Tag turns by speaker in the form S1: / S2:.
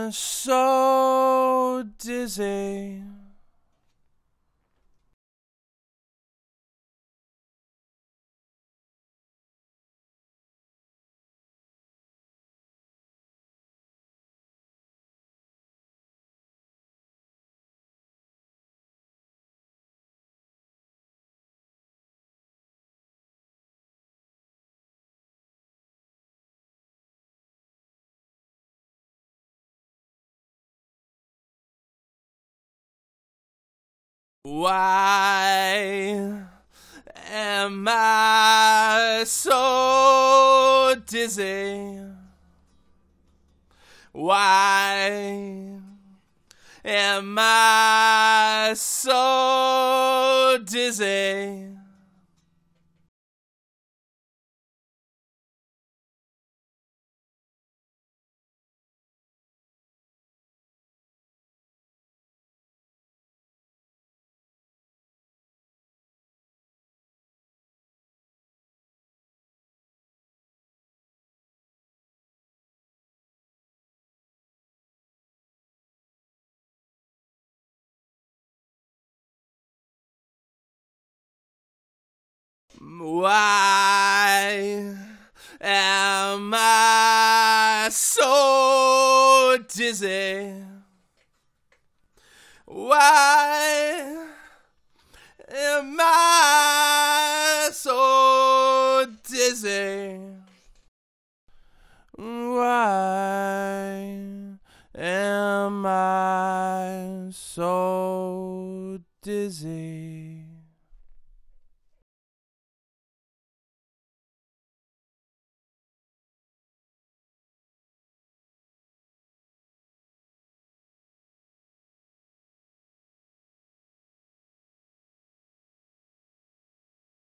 S1: so dizzy. Why am I so dizzy? Why am I so dizzy? Why am I so dizzy? Why am I so dizzy? Why am I so dizzy?